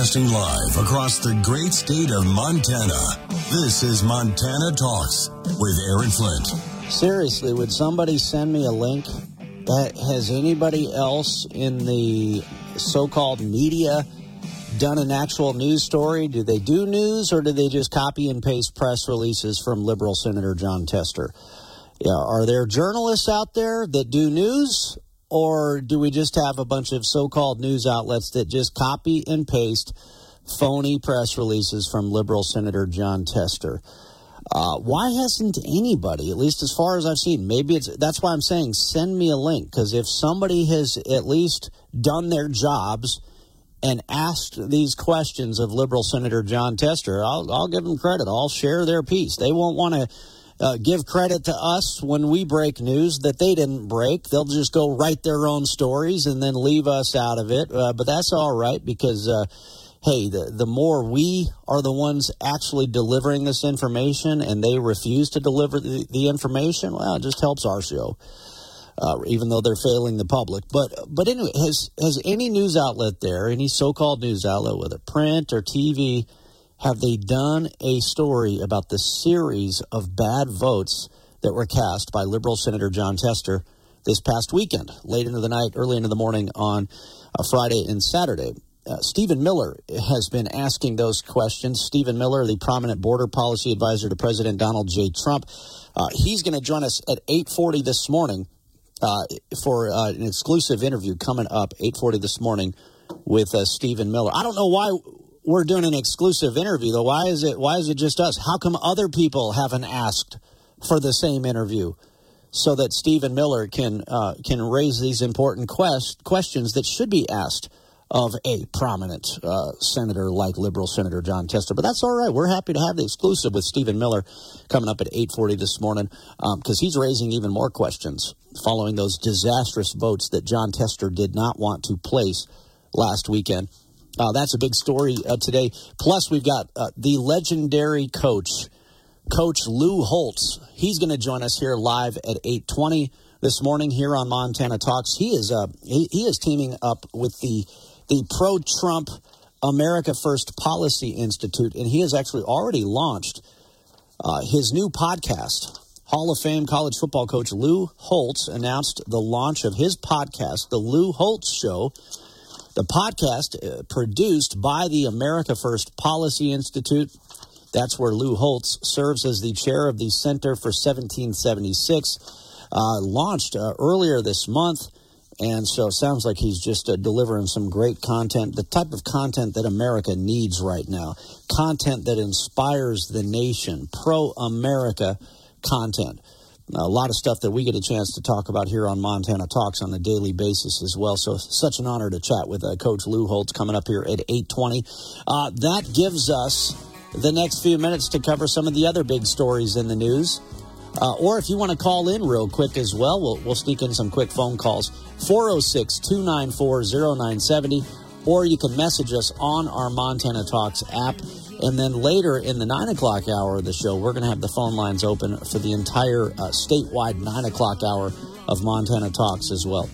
Broadcasting live across the great state of Montana. This is Montana Talks with Aaron Flint. Seriously, would somebody send me a link? Has anybody else in the so-called media done an actual news story? Do they do news, or do they just copy and paste press releases from Liberal Senator Jon Tester? Yeah, are there journalists out there that do news, or do we just have a bunch of so-called news outlets that just copy and paste phony press releases from Liberal Senator Jon Tester? Why hasn't anybody, at least as far as I've seen, that's why I'm saying send me a link, because if somebody has at least done their jobs and asked these questions of Liberal Senator Jon Tester, I'll give them credit. I'll share their piece. They won't want to give credit to us when we break news that they didn't break. They'll just go write their own stories and then leave us out of it. But that's all right, because hey, the more we are the ones actually delivering this information and they refuse to deliver the information, well, it just helps our show, even though they're failing the public. But anyway, has any news outlet there, any so-called news outlet, whether print or TV, have they done a story about the series of bad votes that were cast by Liberal Senator Jon Tester this past weekend, late into the night, early into the morning on Friday and Saturday? Stephen Miller has been asking those questions. Stephen Miller, the prominent border policy advisor to President Donald J. Trump. He's going to join us at 8:40 this morning for an exclusive interview coming up, 8:40 this morning, with Stephen Miller. I don't know why we're doing an exclusive interview, though. Why is it just us? How come other people haven't asked for the same interview so that Stephen Miller can raise these important questions that should be asked of a prominent senator like Liberal Senator Jon Tester? But that's all right. We're happy to have the exclusive with Stephen Miller coming up at 8:40 this morning, because he's raising even more questions following those disastrous votes that Jon Tester did not want to place last weekend. That's a big story today. Plus, we've got the legendary Coach Lou Holtz. He's going to join us here live at 8:20 this morning here on Montana Talks. He is teaming up with the pro-Trump America First Policy Institute, and he has actually already launched his new podcast. Hall of Fame college football coach Lou Holtz announced the launch of his podcast, The Lou Holtz Show. The podcast produced by the America First Policy Institute. That's where Lou Holtz serves as the chair of the Center for 1776. Launched earlier this month. And so it sounds like he's just delivering some great content, the type of content that America needs right now, content that inspires the nation, pro-America content. A lot of stuff that we get a chance to talk about here on Montana Talks on a daily basis as well. So such an honor to chat with Coach Lou Holtz coming up here at 8:20. That gives us the next few minutes to cover some of the other big stories in the news. Or if you want to call in real quick as well, we'll sneak in some quick phone calls. 406-294-0970. Or you can message us on our Montana Talks app. And then later in the 9 o'clock hour of the show, we're going to have the phone lines open for the entire statewide 9 o'clock hour of Montana Talks as well.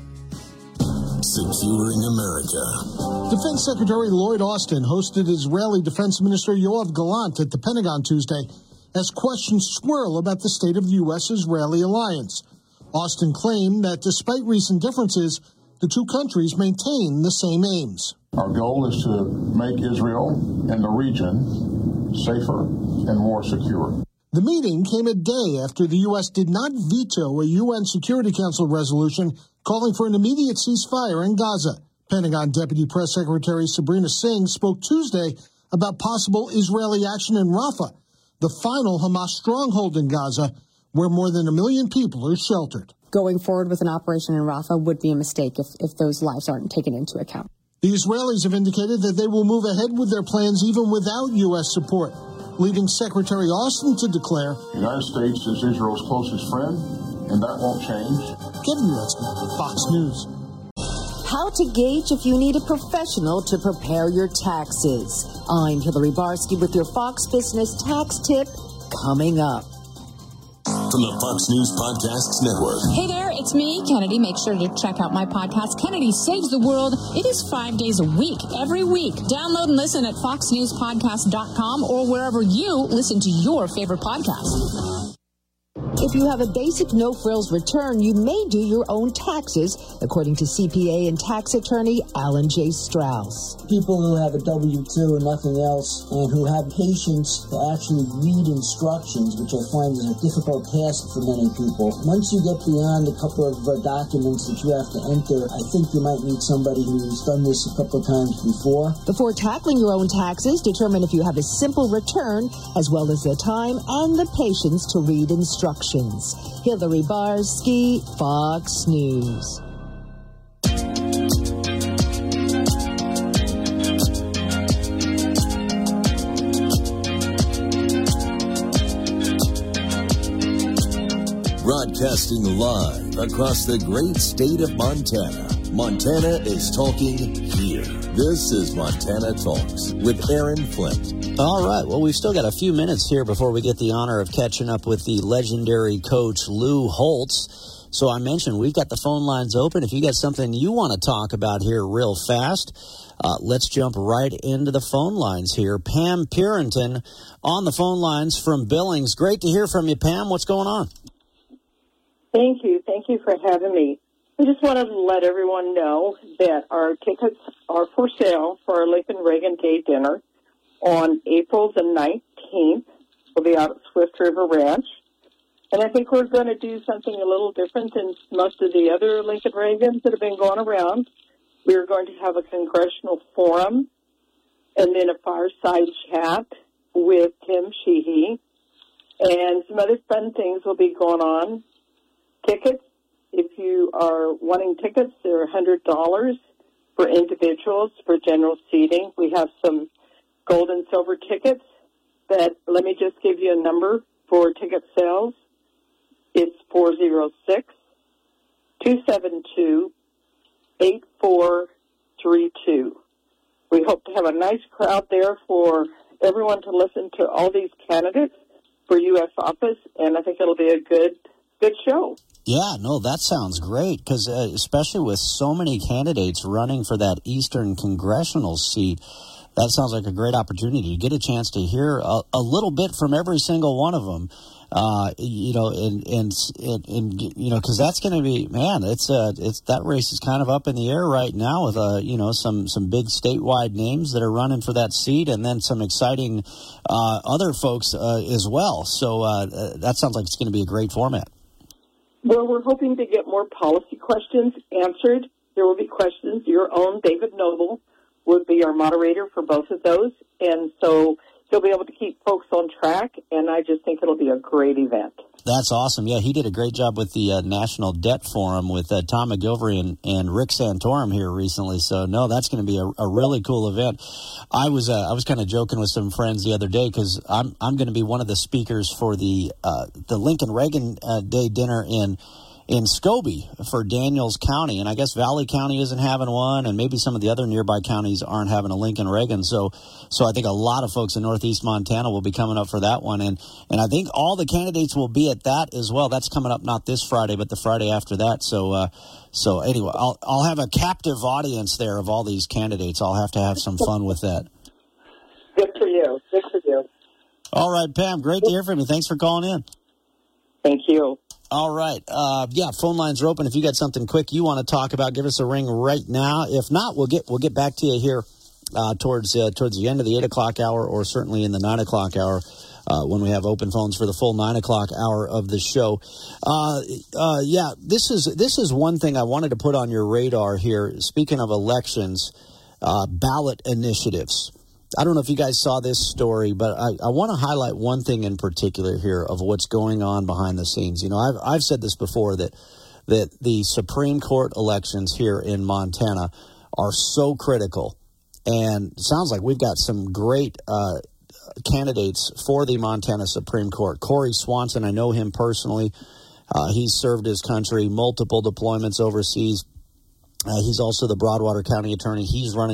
Securing America. Defense Secretary Lloyd Austin hosted Israeli Defense Minister Yoav Gallant at the Pentagon Tuesday as questions swirl about the state of the U.S.-Israeli alliance. Austin claimed that despite recent differences, the two countries maintain the same aims. Our goal is to make Israel and the region safer and more secure. The meeting came a day after the U.S. did not veto a UN Security Council resolution calling for an immediate ceasefire in Gaza. Pentagon Deputy Press Secretary Sabrina Singh spoke Tuesday about possible Israeli action in Rafah, the final Hamas stronghold in Gaza, where more than 1 million people are sheltered. Going forward with an operation in Rafah would be a mistake if those lives aren't taken into account. The Israelis have indicated that they will move ahead with their plans even without U.S. support, leading Secretary Austin to declare, The United States is Israel's closest friend, and that won't change. Kevin Uretzky, Fox News. How to gauge if you need a professional to prepare your taxes. I'm Hillary Barsky with your Fox Business Tax Tip coming up. from the Fox News Podcasts Network. Hey there, it's me, Kennedy. Make sure to check out my podcast, Kennedy Saves the World. It is 5 days a week, every week. Download and listen at foxnewspodcast.com or wherever you listen to your favorite podcast. If you have a basic no-frills return, you may do your own taxes, according to CPA and tax attorney Alan J. Strauss. People who have a W-2 and nothing else, and who have patience to actually read instructions, which I find is a difficult task for many people. Once you get beyond a couple of documents that you have to enter, I think you might need somebody who's done this a couple of times before. Before tackling your own taxes, determine if you have a simple return, as well as the time and the patience to read instructions. Hillary Barsky, Fox News. Broadcasting live across the great state of Montana. Montana is talking here. This is Montana Talks with Aaron Flint. All right. Well, we've still got a few minutes here before we get the honor of catching up with the legendary coach Lou Holtz. So I mentioned we've got the phone lines open. If you got something you want to talk about here real fast, let's jump right into the phone lines here. Pam Purinton on the phone lines from Billings. Great to hear from you, Pam. What's going on? Thank you. Thank you for having me. I just wanted to let everyone know that our tickets are for sale for our Lincoln Reagan Day dinner on April the 19th. We'll be out at Swift River Ranch. And I think we're going to do something a little different than most of the other Lincoln Reagans that have been going around. We're going to have a congressional forum and then a fireside chat with Tim Sheehy. And some other fun things will be going on. Tickets, if you are wanting tickets, they're $100 for individuals for general seating. We have some gold and silver tickets that, let me just give you a number for ticket sales. It's 406-272-8432. We hope to have a nice crowd there for everyone to listen to all these candidates for U.S. office, and I think it'll be a good show. Yeah, no, that sounds great, because especially with so many candidates running for that Eastern congressional seat, that sounds like a great opportunity to get a chance to hear a little bit from every single one of them. Because that's going to be, man, it's that race is kind of up in the air right now with some big statewide names that are running for that seat, and then some exciting other folks as well. So that sounds like it's going to be a great format. Well, we're hoping to get more policy questions answered. There will be questions. Your own David Noble would be our moderator for both of those. And so he'll be able to keep folks on track, and I just think it'll be a great event. That's awesome. Yeah, he did a great job with the National Debt Forum with Tom McGilvery and Rick Santorum here recently. So, no, that's going to be a really cool event. I was kind of joking with some friends the other day because I'm going to be one of the speakers for the Lincoln Reagan Day dinner in Scobie for Daniels County, and I guess Valley County isn't having one, and maybe some of the other nearby counties aren't having a Lincoln Reagan. So I think a lot of folks in Northeast Montana will be coming up for that one, and I think all the candidates will be at that as well. That's coming up not this Friday, but the Friday after that. So anyway, I'll have a captive audience there of all these candidates. I'll have to have some fun with that. Good for you. Good for you. All right, Pam, great to hear from you. Thanks for calling in. Thank you. All right. Phone lines are open. If you got something quick you want to talk about, give us a ring right now. If not, we'll get back to you here towards the end of the 8 o'clock hour, or certainly in the 9 o'clock hour when we have open phones for the full 9 o'clock hour of the show. This is one thing I wanted to put on your radar here. Speaking of elections, ballot initiatives. I don't know if you guys saw this story, but I want to highlight one thing in particular here of what's going on behind the scenes. You know, I've said this before that the Supreme Court elections here in Montana are so critical, and it sounds like we've got some great candidates for the Montana Supreme Court. Corey Swanson, I know him personally. He's served his country, multiple deployments overseas. He's also the Broadwater County attorney. He's running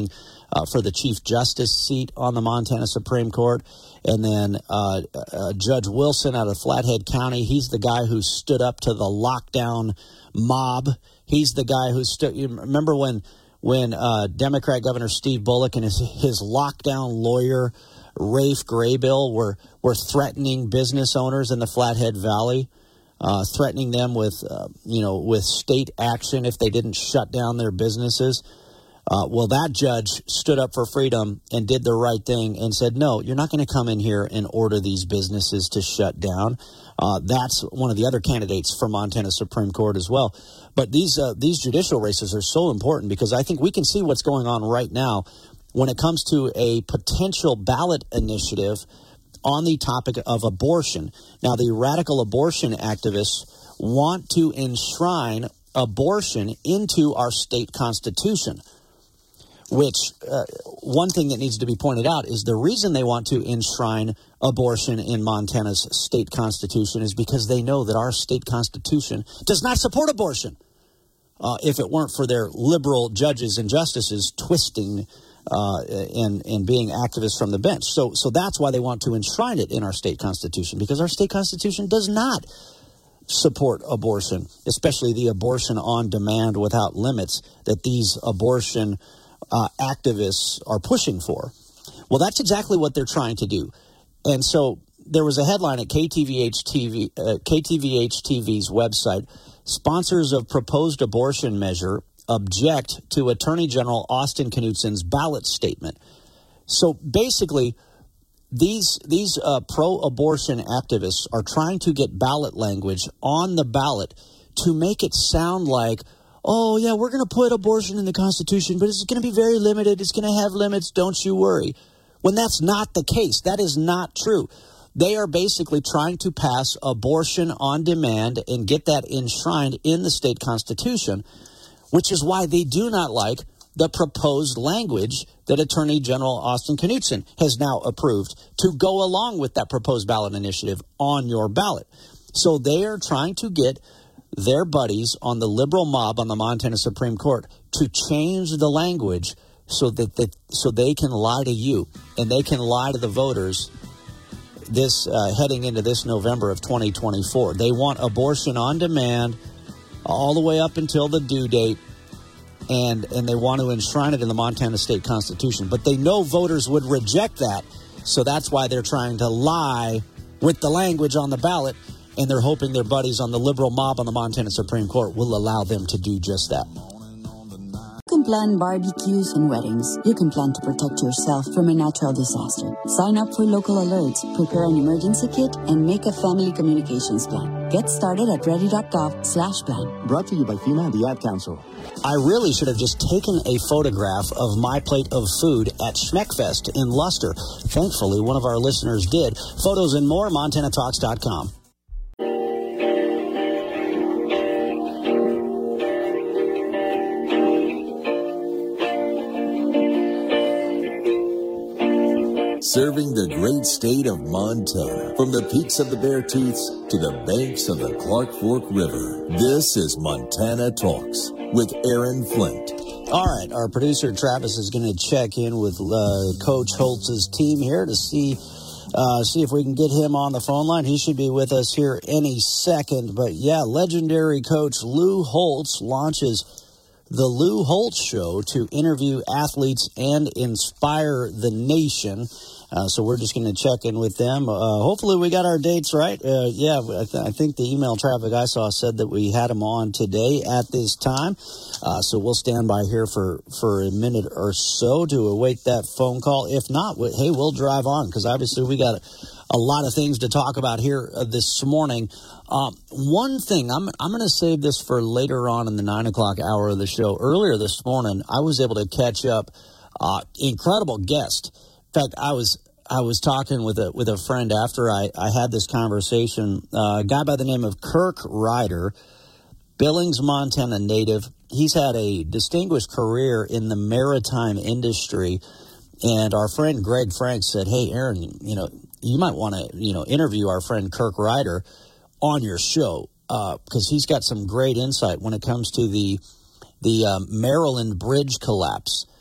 for the Chief Justice seat on the Montana Supreme Court. And then Judge Wilson out of Flathead County, he's the guy who stood up to the lockdown mob. He's the guy who stood. You remember when Democrat Governor Steve Bullock and his lockdown lawyer Rafe Graybill were threatening business owners in the Flathead Valley, threatening them with state action if they didn't shut down their businesses. Well, that judge stood up for freedom and did the right thing and said, no, you're not going to come in here and order these businesses to shut down. That's one of the other candidates for Montana Supreme Court as well. But these judicial races are so important because I think we can see what's going on right now when it comes to a potential ballot initiative on the topic of abortion. Now, the radical abortion activists want to enshrine abortion into our state constitution, which one thing that needs to be pointed out is the reason they want to enshrine abortion in Montana's state constitution is because they know that our state constitution does not support abortion. If it weren't for their liberal judges and justices twisting and being activists from the bench. So that's why they want to enshrine it in our state constitution, because our state constitution does not support abortion, especially the abortion on demand without limits that these abortion activists are pushing for. Well, that's exactly what they're trying to do. And so there was a headline at KTVH TV's website, sponsors of proposed abortion measure object to Attorney General Austin Knutson's ballot statement. So basically, these pro-abortion activists are trying to get ballot language on the ballot to make it sound like, oh, yeah, we're going to put abortion in the Constitution, but it's going to be very limited. It's going to have limits. Don't you worry. When that's not the case. That is not true. They are basically trying to pass abortion on demand and get that enshrined in the state constitution, which is why they do not like the proposed language that Attorney General Austin Knutson has now approved to go along with that proposed ballot initiative on your ballot. So they are trying to get their buddies on the liberal mob on the Montana Supreme Court to change the language so they can lie to you and they can lie to the voters this heading into this November of 2024. They want abortion on demand all the way up until the due date, and they want to enshrine it in the Montana State Constitution. But they know voters would reject that, so that's why they're trying to lie with the language on the ballot, and they're hoping their buddies on the liberal mob on the Montana Supreme Court will allow them to do just that. You can plan barbecues and weddings. You can plan to protect yourself from a natural disaster. Sign up for local alerts, prepare an emergency kit, and make a family communications plan. Get started at ready.gov/plan. Brought to you by FEMA and the Ad Council. I really should have just taken a photograph of my plate of food at Schmeckfest in Luster. Thankfully, one of our listeners did. Photos and more, MontanaTalks.com. Serving the great state of Montana, from the peaks of the Beartooths to the banks of the Clark Fork River. This is Montana Talks with Aaron Flint. All right, our producer Travis is going to check in with Coach Holtz's team here to see if we can get him on the phone line. He should be with us here any second. But yeah, legendary coach Lou Holtz launches the Lou Holtz Show to interview athletes and inspire the nation. So we're just going to check in with them. Hopefully we got our dates right. I think the email traffic I saw said that we had them on today at this time. So we'll stand by here for a minute or so to await that phone call. If not, hey, we'll drive on because obviously we got a lot of things to talk about here this morning. One thing, I'm going to save this for later on in the 9 o'clock hour of the show. Earlier this morning, I was able to catch up. Incredible guest. In fact, I was talking with a friend after I had this conversation. A guy by the name of Kirk Ryder, Billings, Montana native. He's had a distinguished career in the maritime industry. And our friend Greg Frank said, "Hey, Aaron, you might want to interview our friend Kirk Ryder on your show because he's got some great insight when it comes to the Maryland bridge collapse."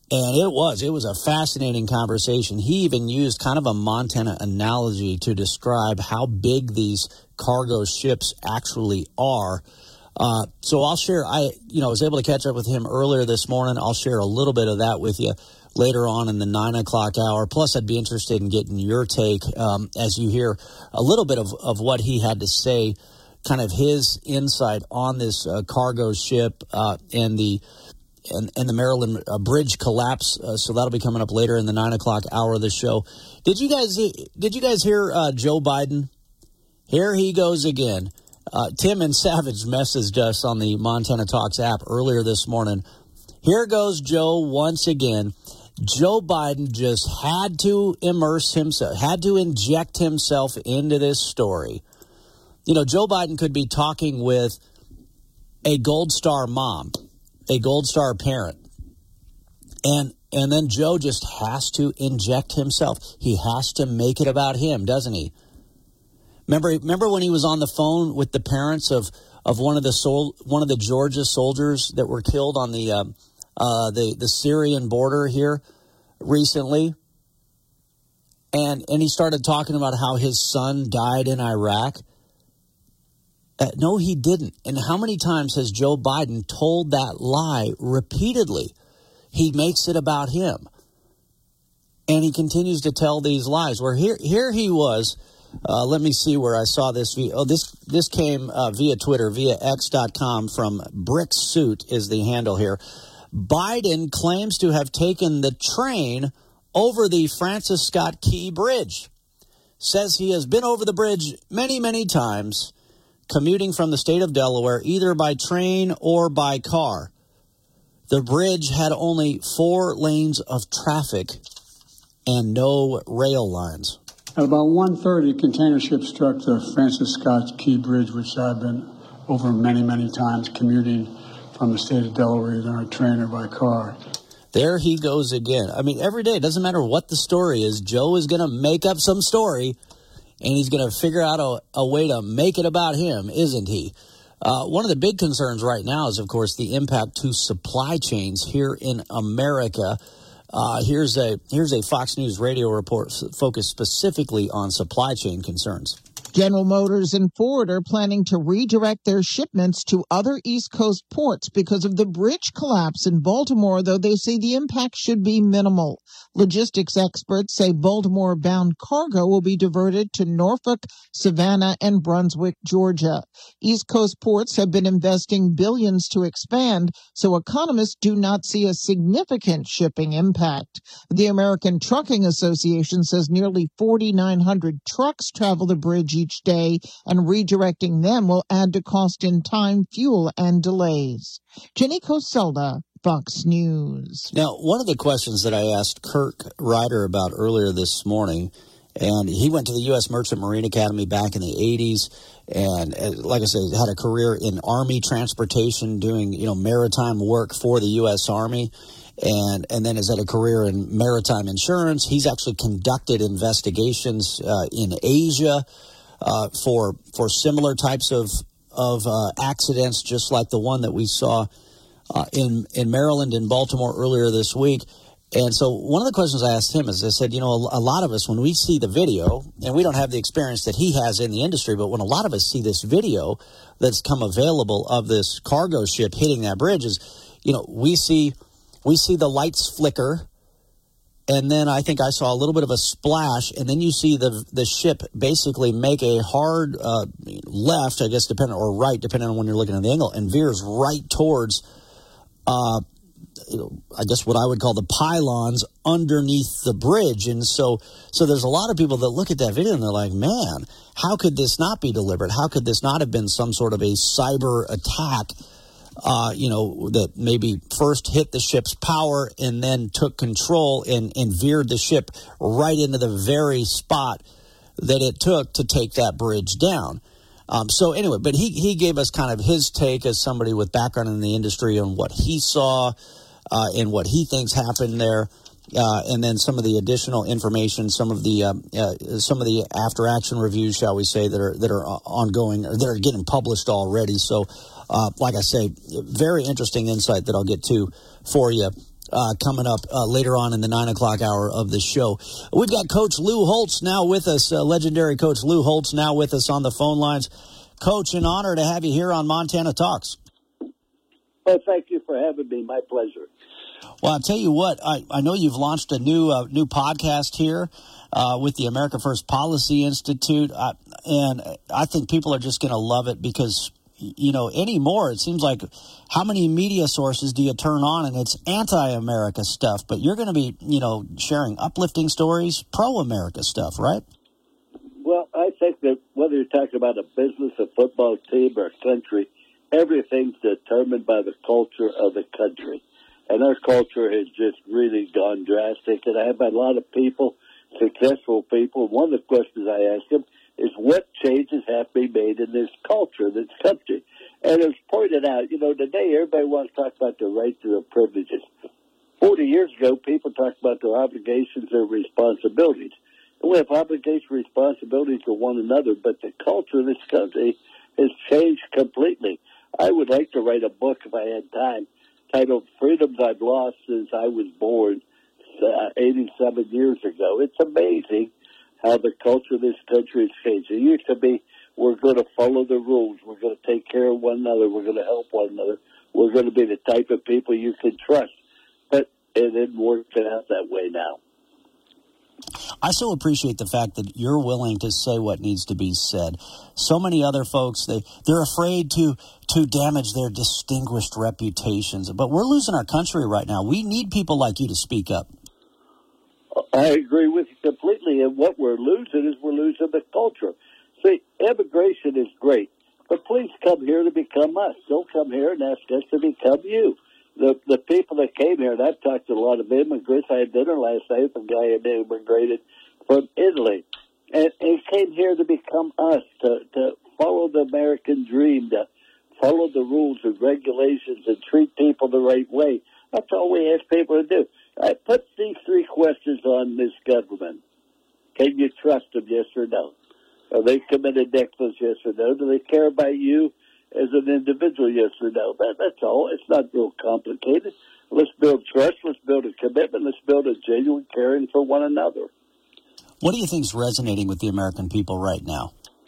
And it was a fascinating conversation. He even used kind of a Montana analogy to describe how big these cargo ships actually are. So I'll share, I was able to catch up with him earlier this morning. I'll share a little bit of that with you later on in the 9 o'clock hour. Plus, I'd be interested in getting your take as you hear a little bit of what he had to say, kind of his insight on this cargo ship and the Maryland bridge collapse. So that'll be coming up later in the 9 o'clock hour of the show. Did you guys hear Joe Biden? Here he goes again. Tim and Savage messaged us on the Montana Talks app earlier this morning. Here goes Joe once again. Joe Biden just had to immerse himself, had to inject himself into this story. Joe Biden could be talking with a Gold Star mom, a Gold Star parent. And then Joe just has to inject himself. He has to make it about him, doesn't he? Remember when he was on the phone with the parents of one of the Georgia soldiers that were killed on the Syrian border here recently? And he started talking about how his son died in Iraq. No, he didn't. And how many times has Joe Biden told that lie repeatedly? He makes it about him. And he continues to tell these lies. Where here he was. Let me see where I saw this. This came via Twitter, via X.com from Brick Suit is the handle here. Biden claims to have taken the train over the Francis Scott Key Bridge. Says he has been over the bridge many, many times, commuting from the state of Delaware, either by train or by car. The bridge had only 4 lanes of traffic and no rail lines. At about 1:30, container ship struck the Francis Scott Key Bridge, which I've been over many, many times, commuting from the state of Delaware either on a train or by car. There he goes again. I mean, every day, it doesn't matter what the story is, Joe is going to make up some story, and he's going to figure out a way to make it about him, isn't he? One of the big concerns right now is, of course, the impact to supply chains here in America. Here's a Fox News radio report focused specifically on supply chain concerns. General Motors and Ford are planning to redirect their shipments to other East Coast ports because of the bridge collapse in Baltimore, though they say the impact should be minimal. Logistics experts say Baltimore-bound cargo will be diverted to Norfolk, Savannah, and Brunswick, Georgia. East Coast ports have been investing billions to expand, so economists do not see a significant shipping impact. The American Trucking Association says nearly 4,900 trucks travel the bridge each day, and redirecting them will add to cost in time, fuel, and delays. Jenny Coselda, Fox News. Now, one of the questions that I asked Kirk Ryder about earlier this morning, and he went to the U.S. Merchant Marine Academy back in the 80s, and like I said, had a career in Army transportation, doing maritime work for the U.S. Army. And then has had a career in maritime insurance. He's actually conducted investigations in Asia for similar types of accidents, just like the one that we saw in Maryland and Baltimore earlier this week. And so one of the questions I asked him is, I said, a lot of us, when we see the video, and we don't have the experience that he has in the industry, but when a lot of us see this video that's come available of this cargo ship hitting that bridge, is, we see the lights flicker, and then I think I saw a little bit of a splash, and then you see the ship basically make a hard left, I guess, or right, depending on when you're looking at the angle, and veers right towards, I guess what I would call the pylons underneath the bridge. And so there's a lot of people that look at that video and they're like, man, how could this not be deliberate? How could this not have been some sort of a cyber attack? That maybe first hit the ship's power and then took control and veered the ship right into the very spot that it took to take that bridge down. So anyway, but he gave us kind of his take as somebody with background in the industry on what he saw and what he thinks happened there. And then some of the additional information, some of the after action reviews, shall we say, that are ongoing, or that are getting published already. So, like I say, very interesting insight that I'll get to for you coming up later on in the 9 o'clock hour of the show. We've got Coach Lou Holtz now with us, legendary Coach Lou Holtz now with us on the phone lines. Coach, an honor to have you here on Montana Talks. Well, thank you for having me. My pleasure. Well, I'll tell you what, I know you've launched a new podcast here with the America First Policy Institute, and I think people are just going to love it because, you know, anymore it seems like how many media sources do you turn on and it's anti-America stuff, but you're going to be, you know, sharing uplifting stories, pro-America stuff, right? Well, I think that whether you're talking about a business, a football team, or a country, everything's determined by the culture of the country. And our culture has just really gone drastic. And I have a lot of people, successful people. One of the questions I ask them is what changes have to be made in this culture, this country? And it's pointed out, you know, today everybody wants to talk about the rights and the privileges. 40 years ago, people talked about their obligations and responsibilities. And we have obligations and responsibilities to one another, but the culture of this country has changed completely. I would like to write a book if I had time, titled Freedoms I've Lost Since I Was Born 87 years ago. It's amazing how the culture of this country has changed. It used to be we're going to follow the rules. We're going to take care of one another. We're going to help one another. We're going to be the type of people you can trust. But it isn't working out that way now. I so appreciate the fact that you're willing to say what needs to be said. So many other folks, they're afraid to damage their distinguished reputations. But we're losing our country right now. We need people like you to speak up. I agree with you completely. And what we're losing is we're losing the culture. See, immigration is great, but please come here to become us. Don't come here and ask us to become you. The people that came here, and I've talked to a lot of immigrants. I had dinner last night with a guy who immigrated from Italy. And he came here to become us, to follow the American dream, to follow the rules and regulations and treat people the right way. That's all we ask people to do. I put these three questions on this government. Can you trust them, yes or no? Are they committed negligence, yes or no? Do they care about you as an individual, yes or no? That's all. It's not real complicated. Let's build trust. Let's build a commitment. Let's build a genuine caring for one another. What do you think is resonating with the American people right now?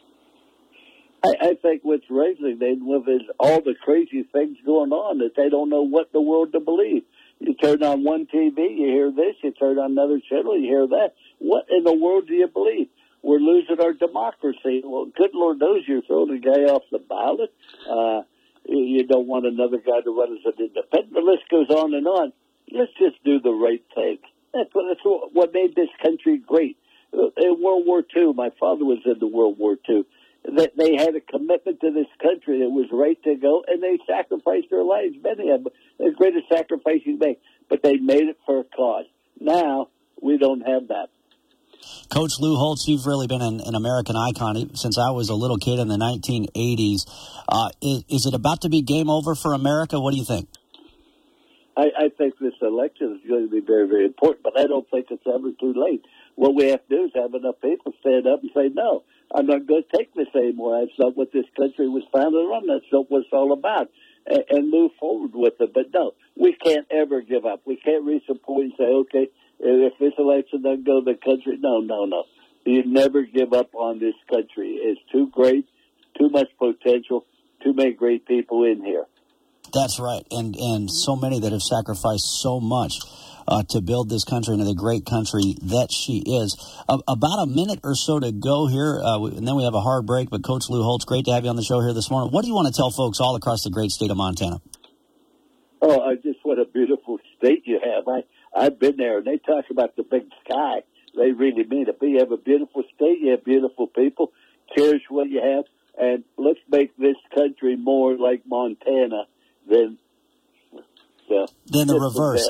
I think what's resonating with is all the crazy things going on that they don't know what in the world to believe. You turn on one TV, you hear this. You turn on another channel, you hear that. What in the world do you believe? We're losing our democracy. Well, good Lord knows you're throwing a guy off the ballot. You don't want another guy to run as an independent. The list goes on and on. Let's just do the right thing. That's what made this country great. In World War II, my father was in the World War II. They had a commitment to this country that was right to go, and they sacrificed their lives. Many of them, the greatest sacrifice you make, but they made it for a cause. Now, we don't have that. Coach Lou Holtz, you've really been an American icon since I was a little kid in the 1980s. Is it about to be game over for America? What do you think? I think this election is going to be very, very important, but I don't think it's ever too late. What we have to do is have enough people stand up and say, no, I'm not going to take this anymore. That's not what this country was founded on. That's not what it's all about. And move forward with it. But no, we can't ever give up. We can't reach a point and say, okay, if this election doesn't go to the country, no. You never give up on this country. It's too great, too much potential, too many great people in here. That's right, and so many that have sacrificed so much to build this country into the great country that she is. About a minute or so to go here, and then we have a hard break, but Coach Lou Holtz, great to have you on the show here this morning. What do you want to tell folks all across the great state of Montana? Oh, just what a beautiful state you have. I've been there, and they talk about the big sky. They really mean it. But you have a beautiful state. You have beautiful people. Cherish what you have, and let's make this country more like Montana than the reverse.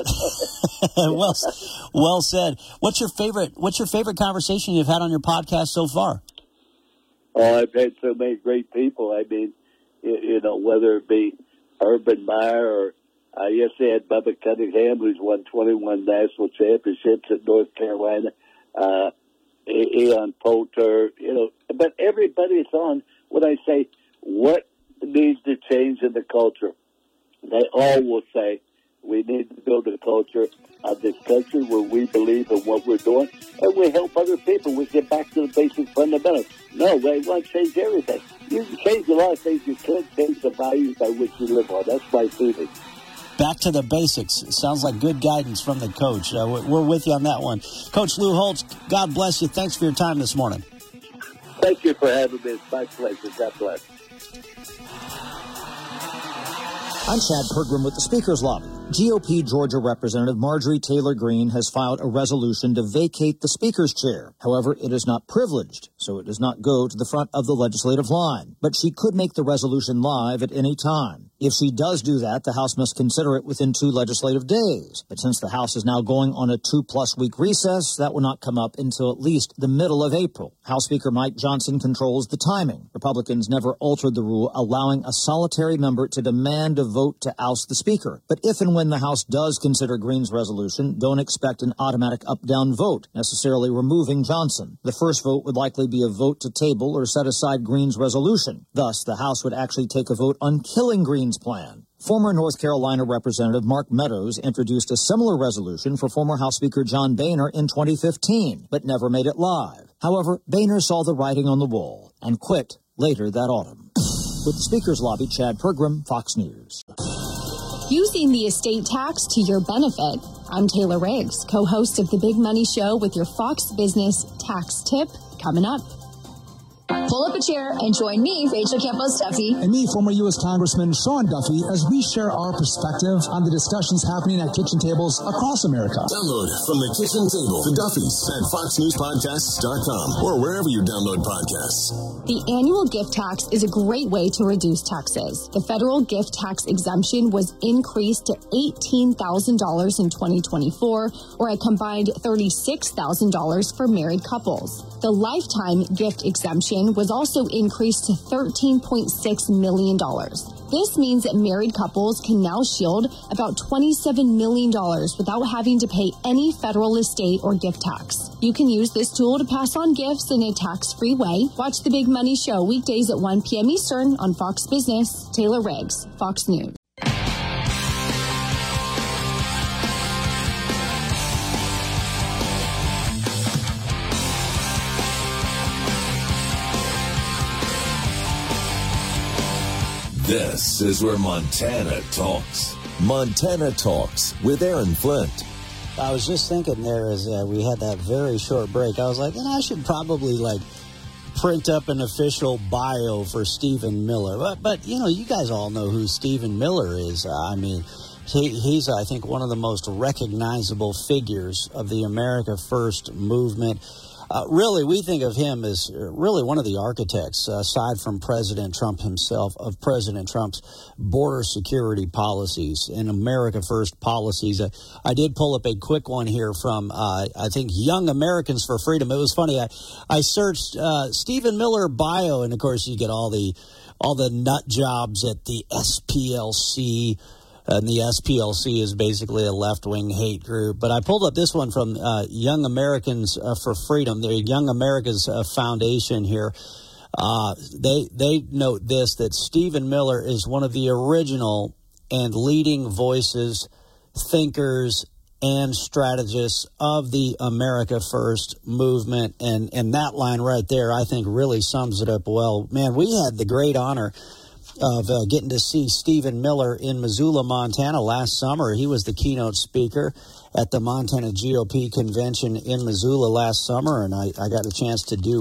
Well said. What's your favorite conversation you've had on your podcast so far? Oh, I've had so many great people. I mean, whether it be Urban Meyer or yesterday I had Bubba Cunningham, who's won 21 national championships at North Carolina. Ian Poulter, but everybody's on. When I say what needs to change in the culture, they all will say We need to build a culture of this country where we believe in what we're doing and we help other people. We get back to the basic fundamentals. No, they want to change everything. You can change a lot of things. You can't change the values by which you live on. That's my feeling. Back to the basics. Sounds like good guidance from the coach. We're with you on that one. Coach Lou Holtz, God bless you. Thanks for your time this morning. Thank you for having me. It's my pleasure. God bless. I'm Chad Pergram with the Speaker's Lobby. GOP Georgia Representative Marjorie Taylor Greene has filed a resolution to vacate the Speaker's chair. However, it is not privileged, so it does not go to the front of the legislative line. But she could make the resolution live at any time. If she does do that, the House must consider it within 2 legislative days. But since the House is now going on a 2+ week recess, that will not come up until at least the middle of April. House Speaker Mike Johnson controls the timing. Republicans never altered the rule allowing a solitary member to demand a vote to oust the Speaker. But if and when the House does consider Greene's resolution, don't expect an automatic up-down vote, necessarily removing Johnson. The first vote would likely be a vote to table or set aside Greene's resolution. Thus, the House would actually take a vote on killing Greene's plan. Former North Carolina Representative Mark Meadows introduced a similar resolution for former House Speaker John Boehner in 2015, but never made it live. However, Boehner saw the writing on the wall and quit later that autumn. With the Speaker's Lobby, Chad Pergram, Fox News. Using the estate tax to your benefit. I'm Taylor Riggs, co-host of The Big Money Show with your Fox Business tax tip coming up. Pull up a chair and join me, Rachel Campos Duffy. And me, former U.S. Congressman Sean Duffy, as we share our perspective on the discussions happening at kitchen tables across America. Download From the Kitchen Table, The Duffys at FoxNewsPodcasts.com or wherever you download podcasts. The annual gift tax is a great way to reduce taxes. The federal gift tax exemption was increased to $18,000 in 2024, or a combined $36,000 for married couples. The lifetime gift exemption was also increased to $13.6 million. This means that married couples can now shield about $27 million without having to pay any federal estate or gift tax. You can use this tool to pass on gifts in a tax-free way. Watch The Big Money Show weekdays at 1 p.m. Eastern on Fox Business. Taylor Riggs, Fox News. This is where Montana talks. Montana Talks with Aaron Flint. I was just thinking there as we had that very short break, I was like, I should probably print up an official bio for Stephen Miller. But you guys all know who Stephen Miller is. He's, I think, one of the most recognizable figures of the America First movement. Really, we think of him as really one of the architects, aside from President Trump himself, of President Trump's border security policies and America First policies. I did pull up a quick one here from, I think, Young Americans for Freedom. It was funny. I searched Stephen Miller bio, and of course you get all the nut jobs at the SPLC. And the SPLC is basically a left-wing hate group. But I pulled up this one from Young Americans for Freedom, the Young Americans Foundation here. They note this, that Stephen Miller is one of the original and leading voices, thinkers, and strategists of the America First movement. And that line right there, I think, really sums it up well. Man, we had the great honor of getting to see Stephen Miller in Missoula, Montana last summer. He was the keynote speaker at the Montana GOP convention in Missoula last summer, and I got a chance to do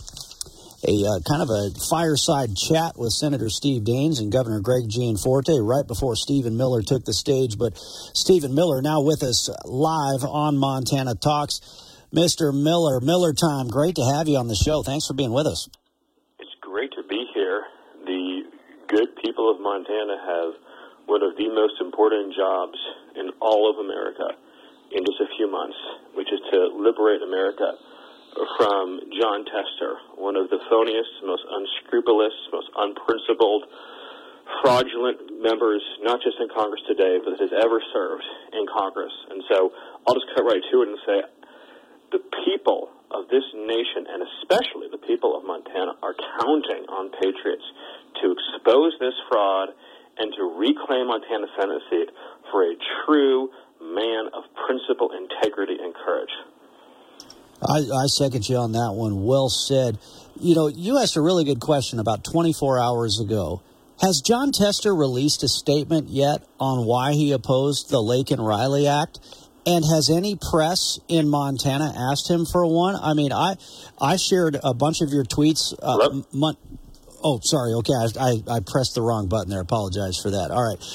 a kind of a fireside chat with Senator Steve Daines and Governor Greg Gianforte right before Stephen Miller took the stage. But Stephen Miller now with us live on Montana Talks. Mr. Miller, Miller time, great to have you on the show. Thanks for being with us. It's great to be here. The good people of Montana have one of the most important jobs in all of America in just a few months, which is to liberate America from John Tester, one of the phoniest, most unscrupulous, most unprincipled, fraudulent members, not just in Congress today, but that has ever served in Congress. And so I'll just cut right to it and say the people of this nation, and especially the people of Montana, are counting on patriots to expose this fraud and to reclaim Montana's Senate seat for a true man of principle, integrity, and courage. I second you on that one. Well said. You know, you asked a really good question about 24 hours ago. Has Jon Tester released a statement yet on why he opposed the Laken Riley Act? And has any press in Montana asked him for one? I mean, I shared a bunch of your tweets. Oh, sorry. Okay, I pressed the wrong button there. Apologize for that. All right.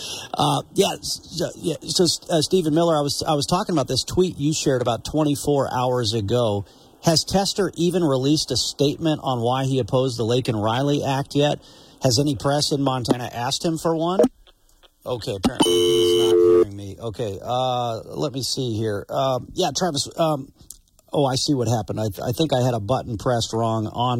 So Stephen Miller, I was talking about this tweet you shared about 24 hours ago. Has Tester even released a statement on why he opposed the Laken Riley Act yet? Has any press in Montana asked him for one? Okay, apparently he's not hearing me. Okay, let me see here. Yeah, Travis. I see what happened. I think I had a button pressed wrong on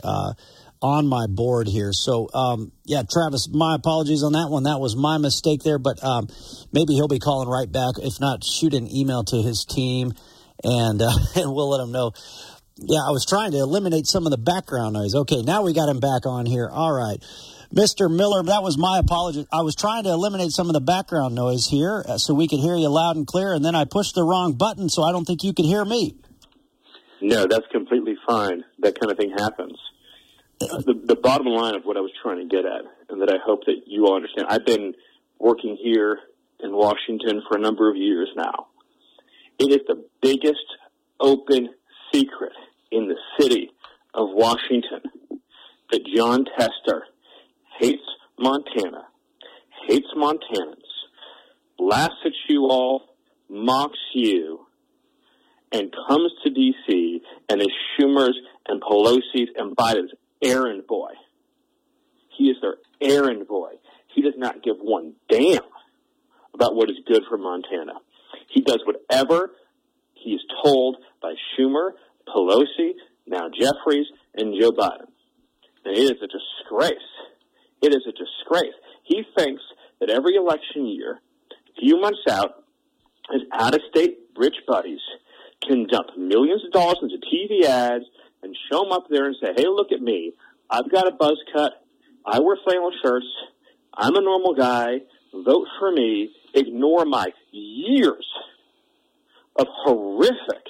my board here. So, Travis, my apologies on that one. That was my mistake there, but maybe he'll be calling right back. If not, shoot an email to his team, and we'll let him know. Yeah, I was trying to eliminate some of the background noise. Okay, now we got him back on here. All right. Mr. Miller, that was my apology. I was trying to eliminate some of the background noise here so we could hear you loud and clear, and then I pushed the wrong button, so I don't think you could hear me. No, that's completely fine. That kind of thing happens. The bottom line of what I was trying to get at, and that I hope that you all understand, I've been working here in Washington for a number of years now. It is the biggest open secret in the city of Washington that Jon Tester hates Montana, hates Montanans, laughs at you all, mocks you, and comes to D.C. and is Schumer's and Pelosi's and Biden's errand boy. He is their errand boy. He does not give one damn about what is good for Montana. He does whatever he is told by Schumer, Pelosi, now Jeffries, and Joe Biden. And it is a disgrace. It is a disgrace. He thinks that every election year, a few months out, his out-of-state rich buddies can dump millions of dollars into TV ads and show them up there and say, hey, look at me. I've got a buzz cut. I wear flannel shirts. I'm a normal guy. Vote for me. Ignore my years of horrific,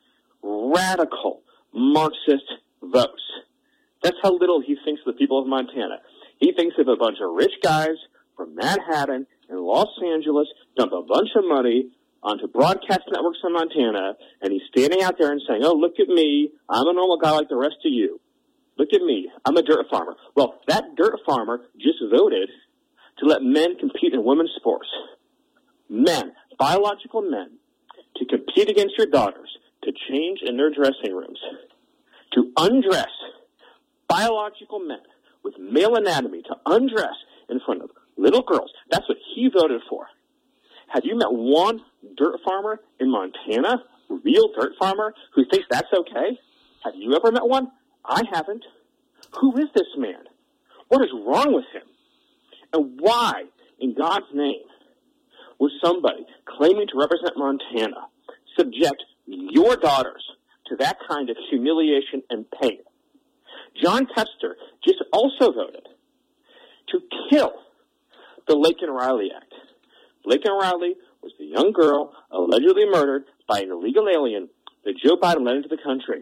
radical Marxist votes. That's how little he thinks of the people of Montana. He thinks of a bunch of rich guys from Manhattan and Los Angeles dump a bunch of money onto broadcast networks in Montana, and he's standing out there and saying, oh, look at me. I'm a normal guy like the rest of you. Look at me. I'm a dirt farmer. Well, that dirt farmer just voted to let men compete in women's sports. Men, biological men, to compete against your daughters, to change in their dressing rooms, to undress biological men with male anatomy, to undress in front of little girls. That's what he voted for. Have you met one dirt farmer in Montana, real dirt farmer, who thinks that's okay? Have you ever met one? I haven't. Who is this man? What is wrong with him? And why, in God's name, would somebody claiming to represent Montana subject your daughters to that kind of humiliation and pain? Jon Tester just also voted to kill the Laken Riley Act. Laken Riley was the young girl allegedly murdered by an illegal alien that Joe Biden let into the country.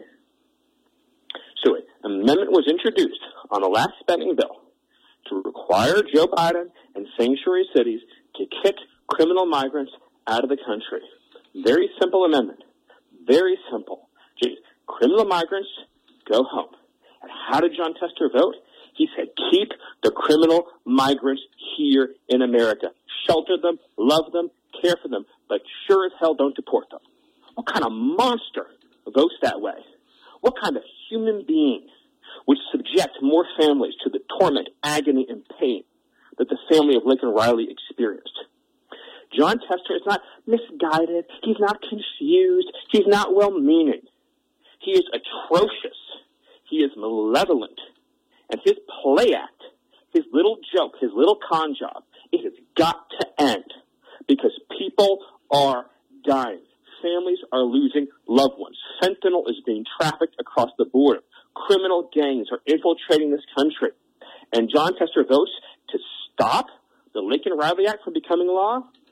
So an amendment was introduced on the last spending bill to require Joe Biden and sanctuary cities to kick criminal migrants out of the country. Very simple amendment. Very simple. Just criminal migrants, go home. And how did Jon Tester vote? He said, keep the criminal migrants here in America. Shelter them, love them, care for them, but sure as hell don't deport them. What kind of monster votes that way? What kind of human being would subject more families to the torment, agony, and pain that the family of Laken Riley experienced? Jon Tester is not misguided. He's not confused. He's not well-meaning. He is atrocious. He is malevolent. And his play act, his little joke, his little con job, it has got to end because people are dying. Families are losing loved ones. Fentanyl is being trafficked across the border. Criminal gangs are infiltrating this country. And Jon Tester votes to stop the Laken Riley Act from becoming law.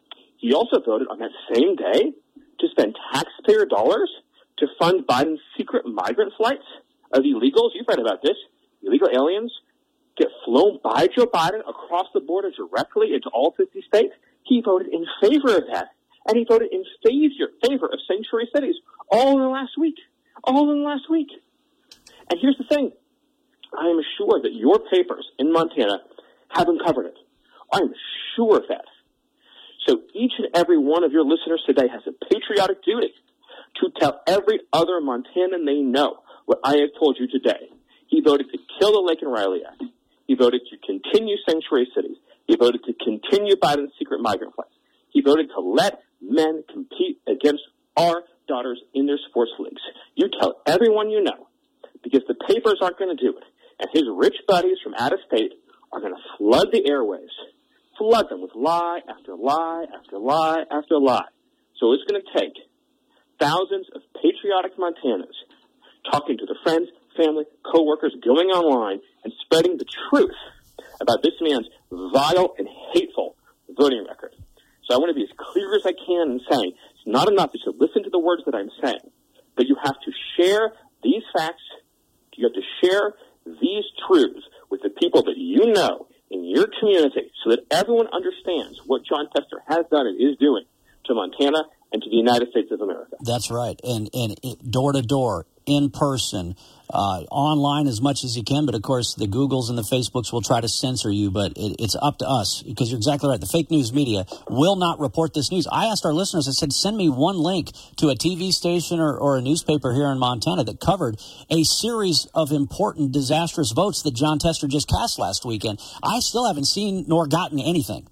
he also voted on that same day to spend taxpayer dollars to fund Biden's secret migrant flights of illegals. You've read about this. Illegal aliens get flown by Joe Biden across the border directly into all 50 states. He voted in favor of that. And he voted in favor of sanctuary cities all in the last week. All in the last week. And here's the thing. I am sure that your papers in Montana have uncovered it. I am sure of that. So each and every one of your listeners today has a patriotic duty to tell every other Montanan they know what I have told you today. He voted to kill the Laken Riley Act. He voted to continue sanctuary cities. He voted to continue Biden's secret migrant flights. He voted to let men compete against our daughters in their sports leagues. You tell everyone you know, because the papers aren't going to do it. And his rich buddies from out of state are going to flood the airwaves, flood them with lie after lie after lie after lie. So it's going to take thousands of patriotic Montanans talking to their friends, family, coworkers, going online and spreading the truth about this man's vile and hateful voting record. So I want to be as clear as I can in saying it's not enough just to listen to the words that I'm saying, but you have to share these facts, you have to share these truths with the people that you know in your community so that everyone understands what Jon Tester has done and is doing to Montana and to the United States of America. That's right. And door to door, in person, online as much as you can. But, of course, the Googles and the Facebooks will try to censor you. But it's up to us, because you're exactly right. The fake news media will not report this news. I asked our listeners, I said, send me one link to a TV station or a newspaper here in Montana that covered a series of important, disastrous votes that Jon Tester just cast last weekend. I still haven't seen nor gotten anything.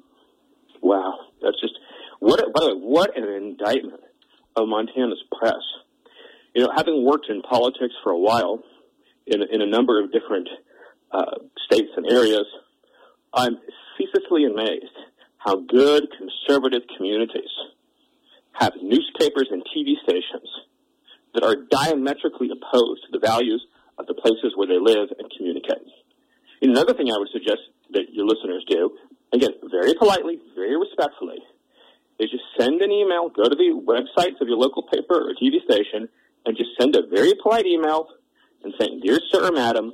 Wow. That's just, by the way, what an indictment of Montana's press. You know, having worked in politics for a while in a number of different states and areas, I'm ceaselessly amazed how good conservative communities have newspapers and TV stations that are diametrically opposed to the values of the places where they live and communicate. And another thing I would suggest that your listeners do, again, very politely, very respectfully, is just send an email, go to the websites of your local paper or TV station, and just send a very polite email and saying, "Dear sir or madam,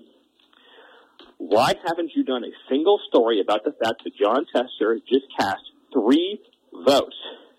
why haven't you done a single story about the fact that Jon Tester just cast three votes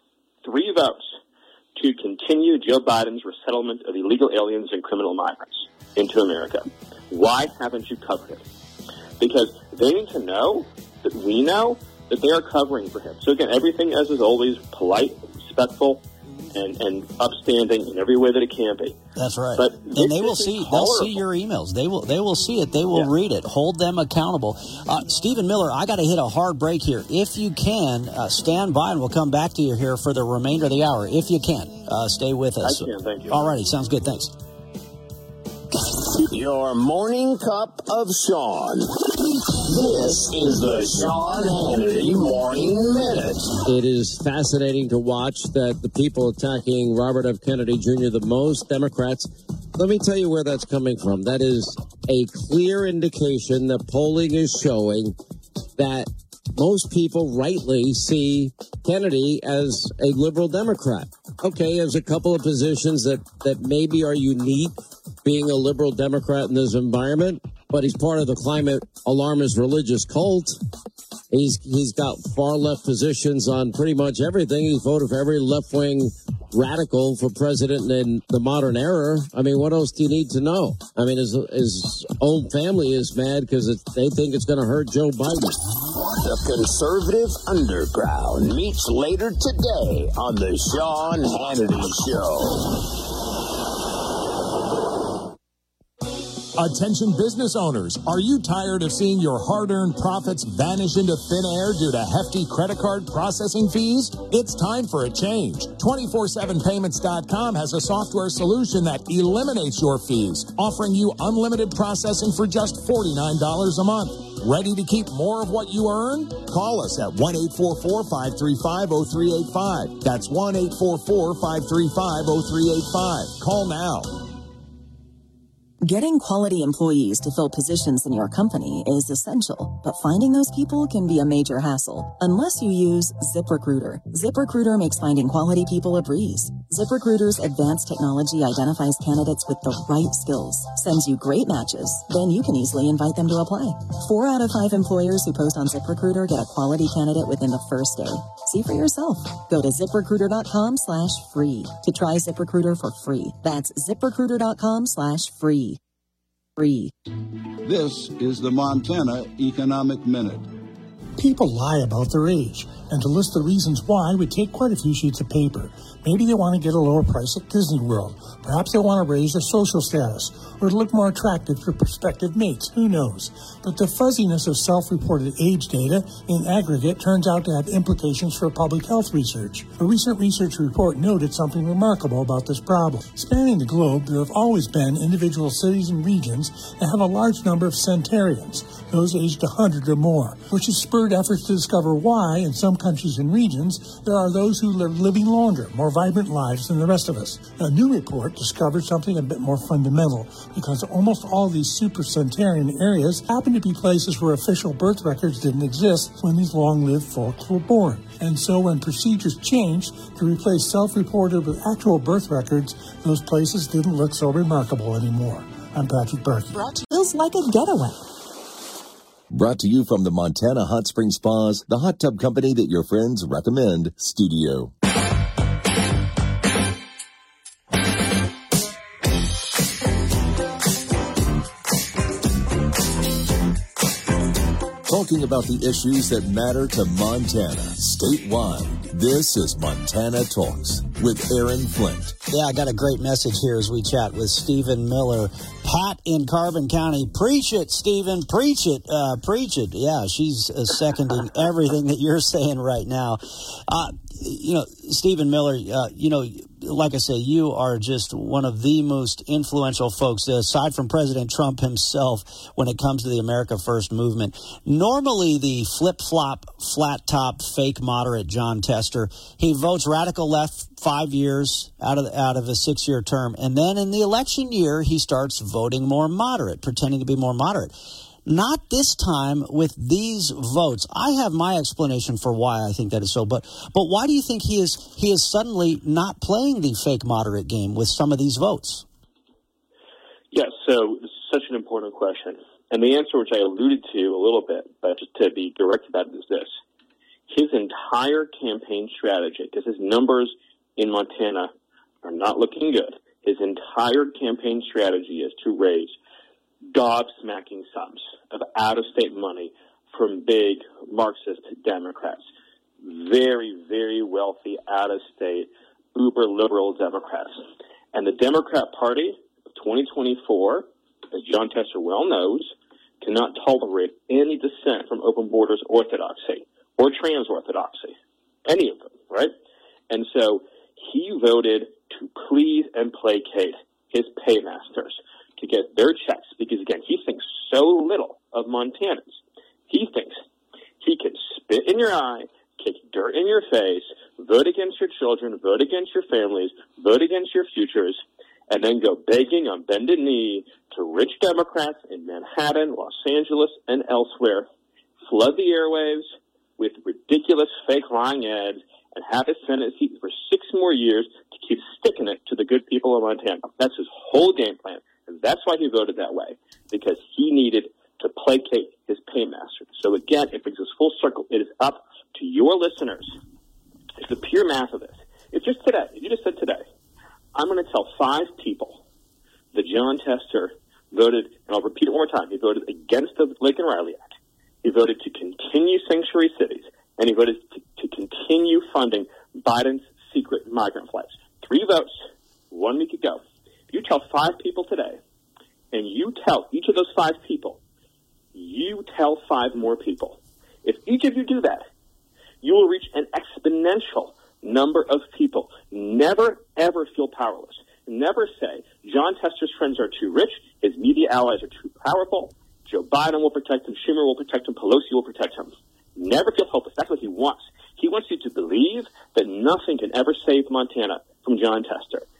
to continue Joe Biden's resettlement of illegal aliens and criminal migrants into America? Why haven't you covered it?" Because they need to know that we know that they are covering for him. So again, everything as is always polite, respectful, and upstanding in every way that it can be. That's right. But and they will see. They'll see your emails. They will see it. They will read it. Hold them accountable. Stephen Miller, I got to hit a hard break here. If you can, stand by, and we'll come back to you here for the remainder of the hour. If you can, stay with us. I can. Thank you. All righty. Sounds good. Thanks. Your morning cup of Sean. This is the Sean Hannity Morning Minute. It is fascinating to watch that the people attacking Robert F. Kennedy Jr., the most Democrats, let me tell you where that's coming from. That is a clear indication that polling is showing that most people rightly see Kennedy as a liberal Democrat. Okay, there's a couple of positions that maybe are unique, being a liberal Democrat in this environment, but he's part of the climate alarmist religious cult. He's got far left positions on pretty much everything. He's voted for every left-wing radical for president in the modern era. I mean, what else do you need to know? I mean, his own family is mad because they think it's going to hurt Joe Biden. The conservative underground meets later today on the Sean Hannity Show. Attention business owners, are you tired of seeing your hard-earned profits vanish into thin air due to hefty credit card processing fees? It's time for a change. 247payments.com has a software solution that eliminates your fees, offering you unlimited processing for just $49 a month. Ready to keep more of what you earn? Call us at 1-844-535-0385. That's 1-844-535-0385. Call now. Getting quality employees to fill positions in your company is essential, but finding those people can be a major hassle unless you use ZipRecruiter. ZipRecruiter makes finding quality people a breeze. ZipRecruiter's advanced technology identifies candidates with the right skills, sends you great matches, then you can easily invite them to apply. 4 out of 5 employers who post on ZipRecruiter get a quality candidate within the first day. See for yourself. Go to ZipRecruiter.com/free to try ZipRecruiter for free. That's ZipRecruiter.com/free. Free. This is the Montana Economic Minute. People lie about their age, and to list the reasons why would take quite a few sheets of paper. Maybe they want to get a lower price at Disney World. Perhaps they want to raise their social status, or to look more attractive to prospective mates. Who knows? But the fuzziness of self-reported age data in aggregate turns out to have implications for public health research. A recent research report noted something remarkable about this problem. Spanning the globe, there have always been individual cities and regions that have a large number of centenarians, those aged 100 or more, which has spurred efforts to discover why, in some countries and regions, there are those who live living longer, more vibrant lives than the rest of us. A new report discovered something a bit more fundamental, because almost all these super-centenarian areas happen to be places where official birth records didn't exist when these long-lived folks were born. And so when procedures changed to replace self-reported with actual birth records, those places didn't look so remarkable anymore. I'm Patrick Berkey. Feels like a getaway. Brought to you from the Montana Hot Spring Spas, the hot tub company that your friends recommend, Studio. Talking about the issues that matter to Montana statewide. This is Montana Talks with Aaron Flint. Yeah, I got a great message here as we chat with Stephen Miller. Pat in Carbon County. Preach it, Stephen. Preach it. Preach it. Yeah, she's seconding everything that you're saying right now. Stephen Miller, like I say, you are just one of the most influential folks, aside from President Trump himself, when it comes to the America First movement. Normally, the flip-flop, flat-top, fake moderate Jon Tester, he votes radical left 5 years out of a 6-year term, and then in the election year, he starts voting more moderate, pretending to be more moderate. Not this time with these votes. I have my explanation for why I think that is so, but why do you think he is suddenly not playing the fake moderate game with some of these votes? Yes, so this is such an important question. And the answer, which I alluded to a little bit, but just to be direct about it, is this. His entire campaign strategy, because his numbers in Montana are not looking good, his entire campaign strategy is to raise gobsmacking sums of out-of-state money from big Marxist Democrats, very, very wealthy out-of-state uber-liberal Democrats. And the Democrat Party of 2024, as Jon Tester well knows, cannot tolerate any dissent from open borders orthodoxy or trans orthodoxy, any of them, right? And so he voted to please and placate his paymasters, to get their checks, because, again, he thinks so little of Montanans. He thinks he can spit in your eye, kick dirt in your face, vote against your children, vote against your families, vote against your futures, and then go begging on bended knee to rich Democrats in Manhattan, Los Angeles, and elsewhere, flood the airwaves with ridiculous fake lying ads, and have his Senate seat for 6 more years to keep sticking it to the good people of Montana. That's his whole game plan. And that's why he voted that way, because he needed to placate his paymaster. So again, it brings us full circle. It is up to your listeners. It's the pure math of this. If just today, if you just said today, I'm going to tell 5 people that Jon Tester voted, and I'll repeat it one more time, he voted against the Laken-Riley Act. He voted to continue sanctuary cities, and he voted to continue funding Biden's secret migrant flights. 3 votes, 1 week ago. If you tell 5 people today, and you tell each of those 5 people, you tell 5 more people. If each of you do that, you will reach an exponential number of people. Never, ever feel powerless. Never say, Jon Tester's friends are too rich, his media allies are too powerful, Joe Biden will protect him, Schumer will protect him, Pelosi will protect him. Never feel hopeless. That's what he wants. He wants you to believe that nothing can ever save Montana from Jon Tester.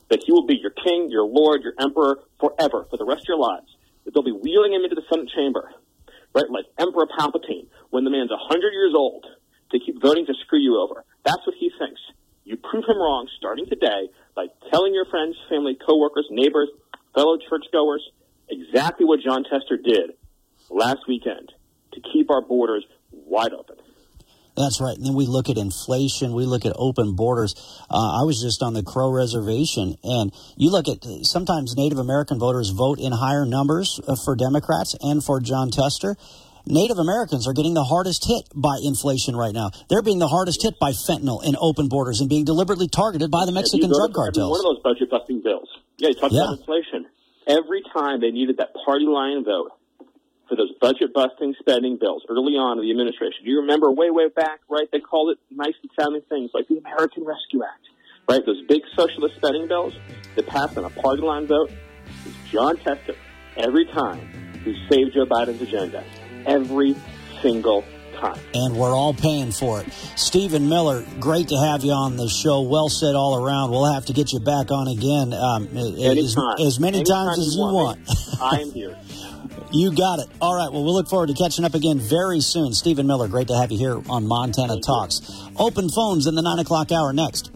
that he will be your king, your lord, your emperor forever, for the rest of your lives. That they'll be wheeling him into the Senate chamber, right, like Emperor Palpatine, when the man's 100 years old, to keep voting to screw you over. That's what he thinks. You prove him wrong starting today by telling your friends, family, coworkers, neighbors, fellow churchgoers exactly what Jon Tester did last weekend to keep our borders wide open. That's right. And then we look at inflation. We look at open borders. I was just on the Crow Reservation, and you look at sometimes Native American voters vote in higher numbers for Democrats and for Jon Tester. Native Americans are getting the hardest hit by inflation right now. They're being the hardest hit by fentanyl and open borders and being deliberately targeted by the Mexican drug cartels. One of those budget-busting bills. Yeah, you talked about inflation. Every time they needed that party line vote for those budget-busting spending bills early on in the administration. You remember way, way back, right? They called it nice-sounding things like the American Rescue Act, right? Those big socialist spending bills that passed on a party line vote. It's Jon Tester, every time, who saved Joe Biden's agenda. Every single time. And we're all paying for it. Stephen Miller, great to have you on the show. Well said all around. We'll have to get you back on again as many times as you want. I am here. You got it. All right. Well, we'll look forward to catching up again very soon. Stephen Miller, great to have you here on Montana Talks. Open phones in the 9 o'clock hour next.